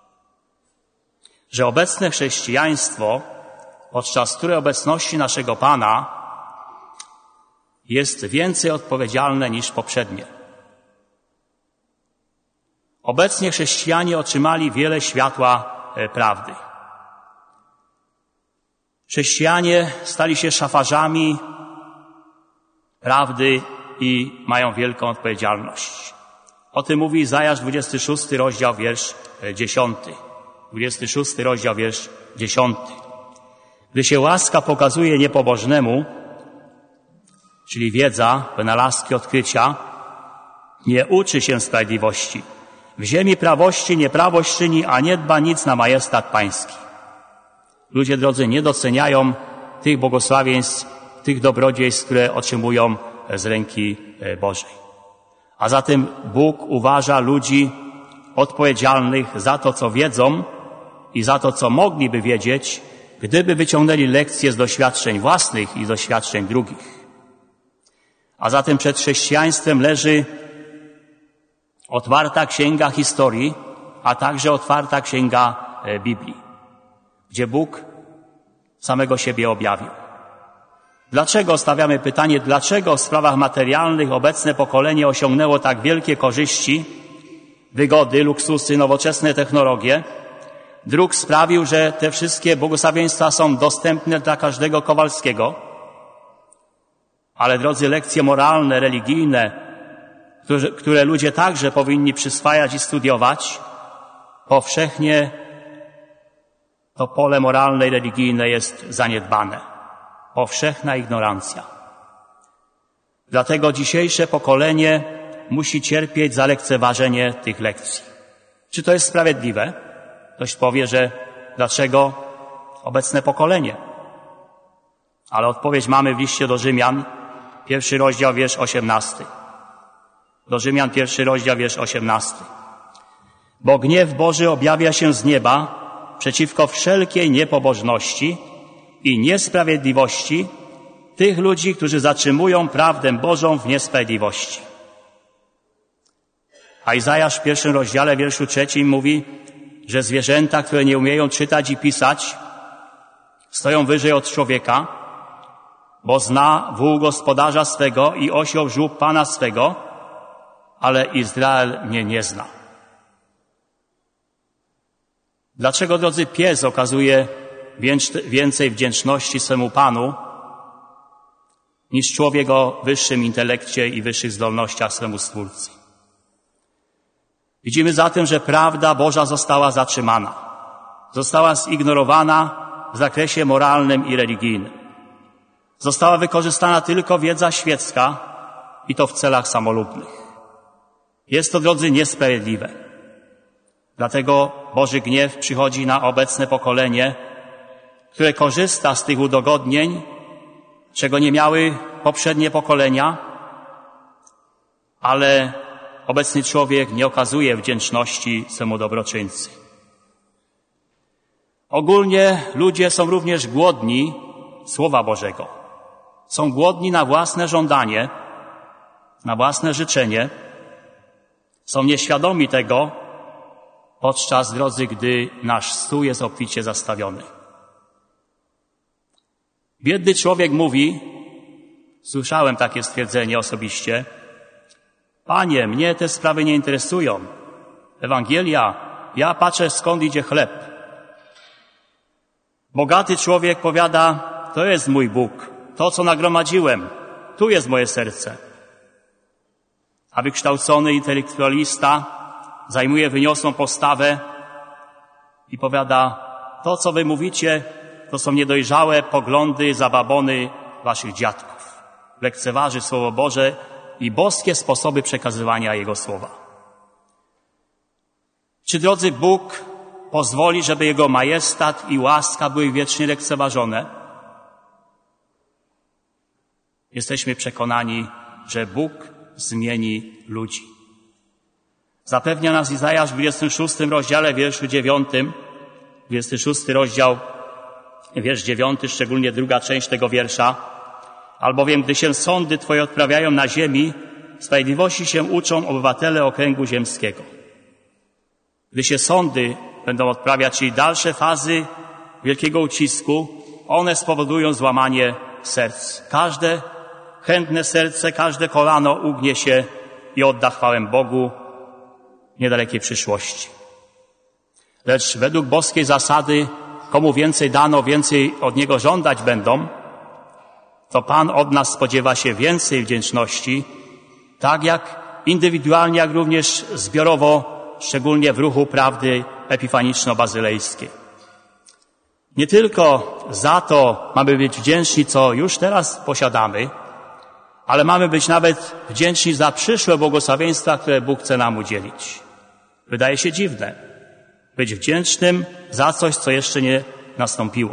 Że obecne chrześcijaństwo, podczas której obecności naszego Pana, jest więcej odpowiedzialne niż poprzednie. Obecnie chrześcijanie otrzymali wiele światła prawdy. Chrześcijanie stali się szafarzami prawdy i mają wielką odpowiedzialność. O tym mówi Izajasz dwudziesty szósty rozdział, wiersz dziesiąty. dwudziesty szósty rozdział, wiersz dziesiąty. Gdy się łaska pokazuje niepobożnemu, czyli wiedza, wynalazki, odkrycia, nie uczy się sprawiedliwości. W ziemi prawości nieprawość czyni, a nie dba nic na majestat pański. Ludzie, drodzy, nie doceniają tych błogosławieństw, tych dobrodziejstw, które otrzymują z ręki Bożej. A zatem Bóg uważa ludzi odpowiedzialnych za to, co wiedzą i za to, co mogliby wiedzieć, gdyby wyciągnęli lekcje z doświadczeń własnych i doświadczeń drugich. A zatem przed chrześcijaństwem leży otwarta księga historii, a także otwarta księga Biblii, gdzie Bóg samego siebie objawił. Dlaczego, stawiamy pytanie, dlaczego w sprawach materialnych obecne pokolenie osiągnęło tak wielkie korzyści, wygody, luksusy, nowoczesne technologie? Dróg sprawił, że te wszystkie błogosławieństwa są dostępne dla każdego Kowalskiego. Ale, drodzy, lekcje moralne, religijne, które, które ludzie także powinni przyswajać i studiować, powszechnie to pole moralne i religijne jest zaniedbane. Powszechna ignorancja. Dlatego dzisiejsze pokolenie musi cierpieć za lekceważenie tych lekcji. Czy to jest sprawiedliwe? Ktoś powie, że dlaczego obecne pokolenie? Ale odpowiedź mamy w liście do Rzymian, pierwszy rozdział, wiersz osiemnasty. Do Rzymian, pierwszy rozdział, wiersz osiemnasty. Bo gniew Boży objawia się z nieba przeciwko wszelkiej niepobożności i niesprawiedliwości tych ludzi, którzy zatrzymują prawdę Bożą w niesprawiedliwości. A Izajasz w pierwszym rozdziale, wierszu trzecim mówi, że zwierzęta, które nie umieją czytać i pisać, stoją wyżej od człowieka, bo zna wół gospodarza swego i osioł żłób pana swego, ale Izrael mnie nie zna. Dlaczego, drodzy, pies okazuje więcej wdzięczności swemu Panu niż człowiek o wyższym intelekcie i wyższych zdolnościach swemu Stwórcy? Widzimy zatem, że prawda Boża została zatrzymana. Została zignorowana w zakresie moralnym i religijnym. Została wykorzystana tylko wiedza świecka i to w celach samolubnych. Jest to, drodzy, niesprawiedliwe. Dlatego Boży gniew przychodzi na obecne pokolenie, które korzysta z tych udogodnień, czego nie miały poprzednie pokolenia, ale obecny człowiek nie okazuje wdzięczności swemu dobroczyńcy. Ogólnie ludzie są również głodni Słowa Bożego. Są głodni na własne żądanie, na własne życzenie. Są nieświadomi tego, podczas, drodzy, gdy nasz stół jest obficie zastawiony. Biedny człowiek mówi, słyszałem takie stwierdzenie osobiście, Panie, mnie te sprawy nie interesują. Ewangelia, ja patrzę, skąd idzie chleb. Bogaty człowiek powiada, to jest mój Bóg, to, co nagromadziłem, tu jest moje serce. A wykształcony intelektualista zajmuje wyniosłą postawę i powiada, to, co wy mówicie, to są niedojrzałe poglądy, zababony waszych dziadków. Lekceważy Słowo Boże i boskie sposoby przekazywania Jego słowa. Czy, drodzy, Bóg pozwoli, żeby Jego majestat i łaska były wiecznie lekceważone? Jesteśmy przekonani, że Bóg zmieni ludzi. Zapewnia nas Izajasz w dwudziestym szóstym rozdziale, wierszu dziewiątym, dwudziesty szósty rozdział, wiersz dziewiąty, szczególnie druga część tego wiersza. Albowiem, gdy się sądy Twoje odprawiają na ziemi, sprawiedliwości się uczą obywatele okręgu ziemskiego. Gdy się sądy będą odprawiać, czyli dalsze fazy wielkiego ucisku, one spowodują złamanie serc. Każde chętne serce, każde kolano ugnie się i odda chwałę Bogu w niedalekiej przyszłości. Lecz według boskiej zasady, komu więcej dano, więcej od Niego żądać będą, to Pan od nas spodziewa się więcej wdzięczności, tak jak indywidualnie, jak również zbiorowo, szczególnie w ruchu prawdy epifaniczno-bazylejskiej. Nie tylko za to mamy być wdzięczni, co już teraz posiadamy, ale mamy być nawet wdzięczni za przyszłe błogosławieństwa, które Bóg chce nam udzielić. Wydaje się dziwne być wdzięcznym za coś, co jeszcze nie nastąpiło.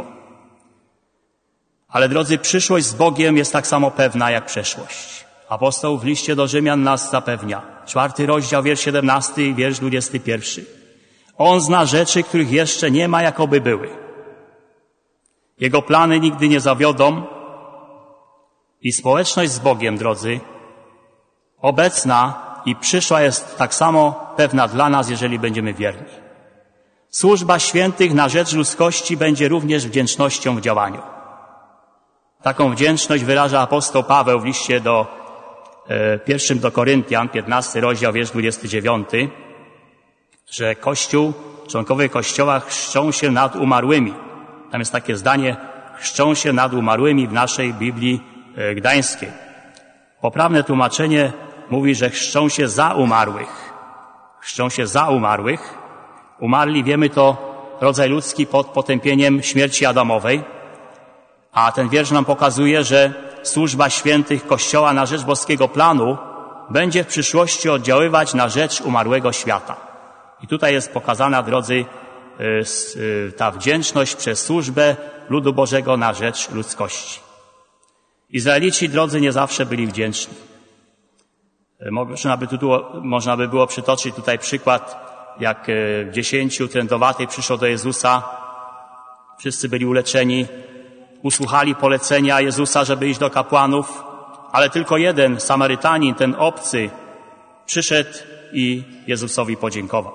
Ale, drodzy, przyszłość z Bogiem jest tak samo pewna jak przeszłość. Apostoł w liście do Rzymian nas zapewnia. Czwarty rozdział, wiersz siedemnasty i wiersz dwudziesty pierwszy. On zna rzeczy, których jeszcze nie ma, jakoby były. Jego plany nigdy nie zawiodą i społeczność z Bogiem, drodzy, obecna i przyszła jest tak samo pewna dla nas, jeżeli będziemy wierni. Służba świętych na rzecz ludzkości będzie również wdzięcznością w działaniu. Taką wdzięczność wyraża apostoł Paweł w liście do e, pierwszym do Koryntian, piętnasty rozdział, wiersz dwudziesty dziewiąty, że Kościół, członkowie Kościoła chrzczą się nad umarłymi. Tam jest takie zdanie, chrzczą się nad umarłymi w naszej Biblii e, gdańskiej. Poprawne tłumaczenie mówi, że chrzczą się za umarłych. Chrzczą się za umarłych. Umarli, wiemy, to rodzaj ludzki pod potępieniem śmierci Adamowej. A ten wiersz nam pokazuje, że służba świętych Kościoła na rzecz boskiego planu będzie w przyszłości oddziaływać na rzecz umarłego świata. I tutaj jest pokazana, drodzy, ta wdzięczność przez służbę ludu Bożego na rzecz ludzkości. Izraelici, drodzy, nie zawsze byli wdzięczni. Można by, tu, można by było przytoczyć tutaj przykład, jak dziesięciu trędowatych przyszło do Jezusa. Wszyscy byli uleczeni. Usłuchali polecenia Jezusa, żeby iść do kapłanów, ale tylko jeden Samarytanin, ten obcy, przyszedł i Jezusowi podziękował.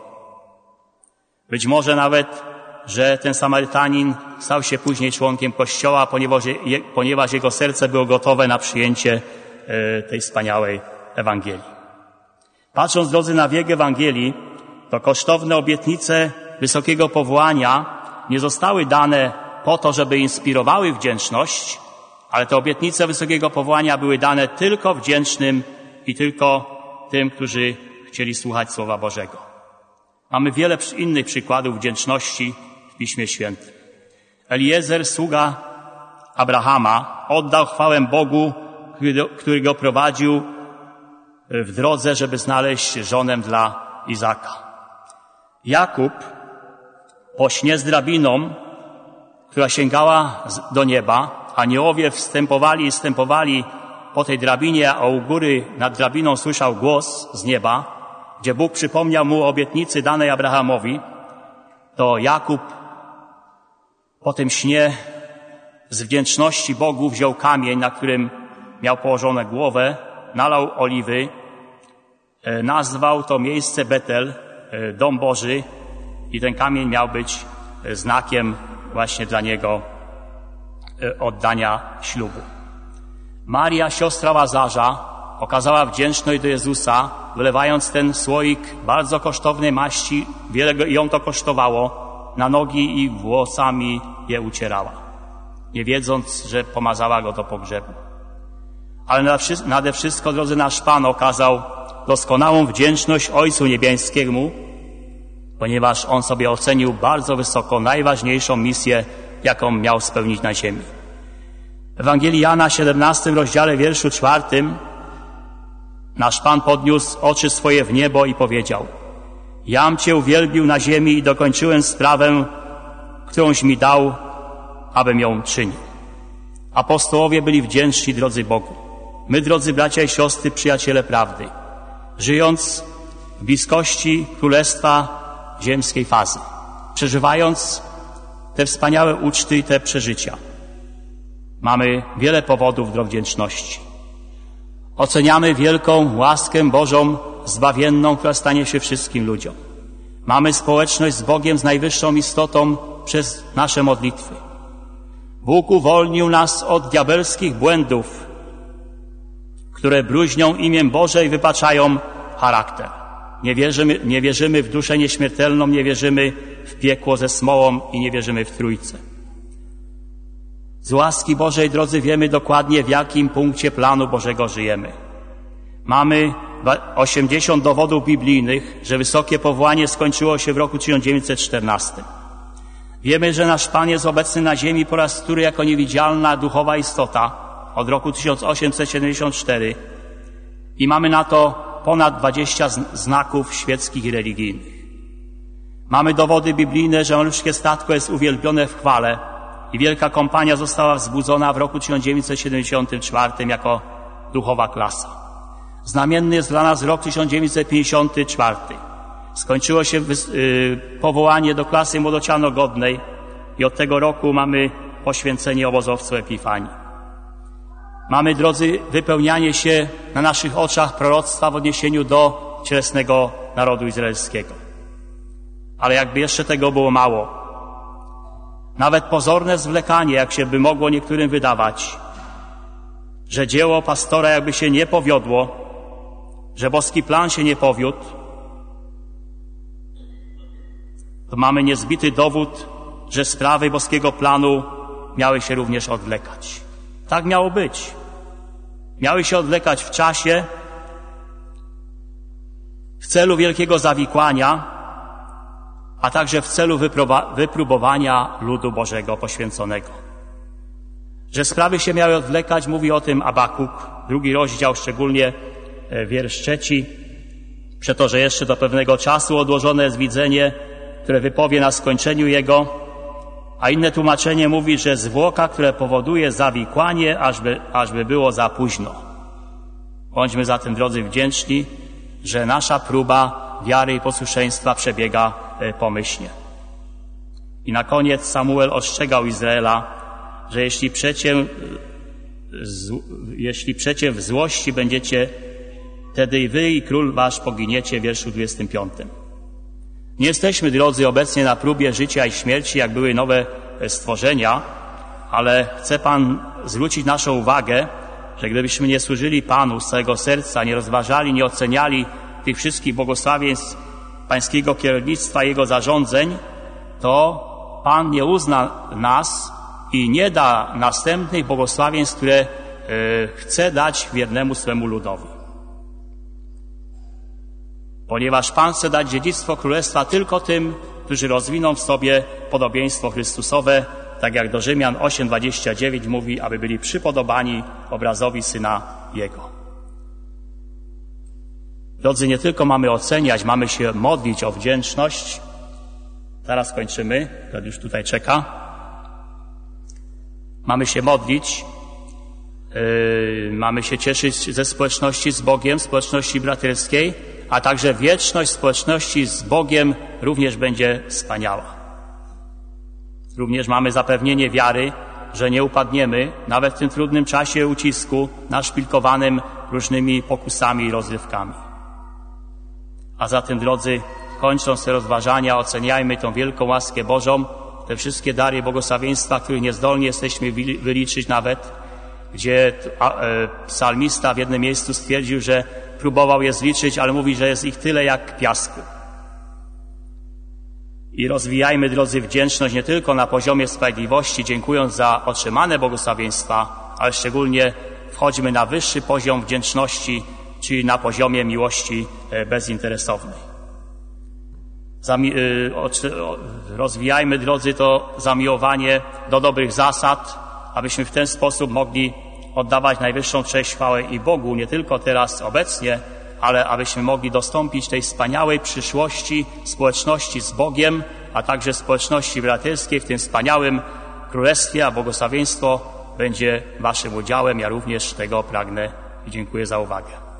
Być może nawet, że ten Samarytanin stał się później członkiem Kościoła, ponieważ, je, ponieważ jego serce było gotowe na przyjęcie e, tej wspaniałej Ewangelii. Patrząc, drodzy, na bieg Ewangelii, to kosztowne obietnice wysokiego powołania nie zostały dane po to, żeby inspirowały wdzięczność, ale te obietnice wysokiego powołania były dane tylko wdzięcznym i tylko tym, którzy chcieli słuchać Słowa Bożego. Mamy wiele innych przykładów wdzięczności w Piśmie Świętym. Eliezer, sługa Abrahama, oddał chwałę Bogu, który go prowadził w drodze, żeby znaleźć żonę dla Izaka. Jakub po śnie z drabiną, która sięgała do nieba, aniołowie wstępowali i wstępowali po tej drabinie, a u góry nad drabiną słyszał głos z nieba, gdzie Bóg przypomniał mu o obietnicy danej Abrahamowi, to Jakub po tym śnie z wdzięczności Bogu wziął kamień, na którym miał położone głowę, nalał oliwy, nazwał to miejsce Betel, Dom Boży, i ten kamień miał być znakiem właśnie dla niego oddania ślubu. Maria, siostra Łazarza, okazała wdzięczność do Jezusa, wylewając ten słoik bardzo kosztownej maści, wiele ją to kosztowało, na nogi i włosami je ucierała, nie wiedząc, że pomazała go do pogrzebu. Ale nade wszystko, drodzy, nasz Pan okazał doskonałą wdzięczność Ojcu Niebieskiemu, ponieważ On sobie ocenił bardzo wysoko najważniejszą misję, jaką miał spełnić na ziemi. W Ewangelii Jana, siedemnastym rozdziale, wierszu czwartym, nasz Pan podniósł oczy swoje w niebo i powiedział: Jam Cię uwielbił na ziemi i dokończyłem sprawę, którąś mi dał, abym ją czynił. Apostołowie byli wdzięczni, drodzy Bogu. My, drodzy bracia i siostry, przyjaciele prawdy, żyjąc w bliskości Królestwa ziemskiej fazy, przeżywając te wspaniałe uczty i te przeżycia, mamy wiele powodów do wdzięczności. Oceniamy wielką łaskę Bożą zbawienną, która stanie się wszystkim ludziom. Mamy społeczność z Bogiem, z najwyższą istotą przez nasze modlitwy. Bóg uwolnił nas od diabelskich błędów, które bluźnią imię Boże i wypaczają charakter. Nie wierzymy, nie wierzymy w duszę nieśmiertelną, nie wierzymy w piekło ze smołą i nie wierzymy w Trójcę. Z łaski Bożej, drodzy, wiemy dokładnie, w jakim punkcie planu Bożego żyjemy. Mamy osiemdziesiąt dowodów biblijnych, że wysokie powołanie skończyło się w roku tysiąc dziewięćset czternastym. Wiemy, że nasz Pan jest obecny na ziemi po raz wtóry jako niewidzialna duchowa istota od roku tysiąc osiemset siedemdziesiątego czwartego i mamy na to ponad dwadzieścia znaków świeckich i religijnych. Mamy dowody biblijne, że ludzkie statko jest uwielbione w chwale i wielka kompania została wzbudzona w roku tysiąc dziewięćset siedemdziesiątym czwartym jako duchowa klasa. Znamienny jest dla nas rok tysiąc dziewięćset pięćdziesiąty czwarty. Skończyło się yy, powołanie do klasy młodociano-godnej i od tego roku mamy poświęcenie obozowcu Epifanii. Mamy, drodzy, wypełnianie się na naszych oczach proroctwa w odniesieniu do cielesnego narodu izraelskiego. Ale jakby jeszcze tego było mało. Nawet pozorne zwlekanie, jak się by mogło niektórym wydawać, że dzieło pastora jakby się nie powiodło, że boski plan się nie powiódł, to mamy niezbity dowód, że sprawy boskiego planu miały się również odwlekać. Tak miało być. Miały się odwlekać w czasie, w celu wielkiego zawikłania, a także w celu wypróbowania ludu Bożego poświęconego. Że sprawy się miały odwlekać, mówi o tym Abakuk, drugi rozdział, szczególnie wiersz trzeci. Przeto, że jeszcze do pewnego czasu odłożone jest widzenie, które wypowie na skończeniu jego, a inne tłumaczenie mówi, że zwłoka, które powoduje zawikłanie, ażby, ażby było za późno. Bądźmy zatem, drodzy, wdzięczni, że nasza próba wiary i posłuszeństwa przebiega pomyślnie. I na koniec Samuel ostrzegał Izraela, że jeśli przecie, z, jeśli przecie w złości będziecie wtedy i wy i król wasz poginiecie, w wierszu dwudziestym piątym. Nie jesteśmy, drodzy, obecnie na próbie życia i śmierci, jak były nowe stworzenia, ale chce Pan zwrócić naszą uwagę, że gdybyśmy nie służyli Panu z całego serca, nie rozważali, nie oceniali tych wszystkich błogosławieństw Pańskiego kierownictwa, Jego zarządzeń, to Pan nie uzna nas i nie da następnych błogosławieństw, które e, chce dać wiernemu swemu ludowi. Ponieważ Pan chce dać dziedzictwo Królestwa tylko tym, którzy rozwiną w sobie podobieństwo Chrystusowe, tak jak do Rzymian osiem dwadzieścia dziewięć mówi, aby byli przypodobani obrazowi Syna Jego. Drodzy, nie tylko mamy oceniać, mamy się modlić o wdzięczność. Zaraz kończymy, Piotr już tutaj czeka. Mamy się modlić, yy, mamy się cieszyć ze społeczności z Bogiem, społeczności braterskiej, a także wieczność społeczności z Bogiem również będzie wspaniała. Również mamy zapewnienie wiary, że nie upadniemy, nawet w tym trudnym czasie ucisku, naszpilkowanym różnymi pokusami i rozrywkami. A zatem, drodzy, kończąc te rozważania, oceniajmy tą wielką łaskę Bożą, te wszystkie dary błogosławieństwa, których niezdolni jesteśmy wyliczyć nawet, gdzie psalmista w jednym miejscu stwierdził, że próbował je zliczyć, ale mówi, że jest ich tyle jak piasku. I rozwijajmy, drodzy, wdzięczność nie tylko na poziomie sprawiedliwości, dziękując za otrzymane błogosławieństwa, ale szczególnie wchodźmy na wyższy poziom wdzięczności, czyli na poziomie miłości bezinteresownej. Zami- rozwijajmy, drodzy, to zamiłowanie do dobrych zasad, abyśmy w ten sposób mogli oddawać najwyższą cześć, chwałę i Bogu, nie tylko teraz, obecnie, ale abyśmy mogli dostąpić tej wspaniałej przyszłości społeczności z Bogiem, a także społeczności braterskiej w tym wspaniałym królestwie, a błogosławieństwo będzie waszym udziałem. Ja również tego pragnę i dziękuję za uwagę.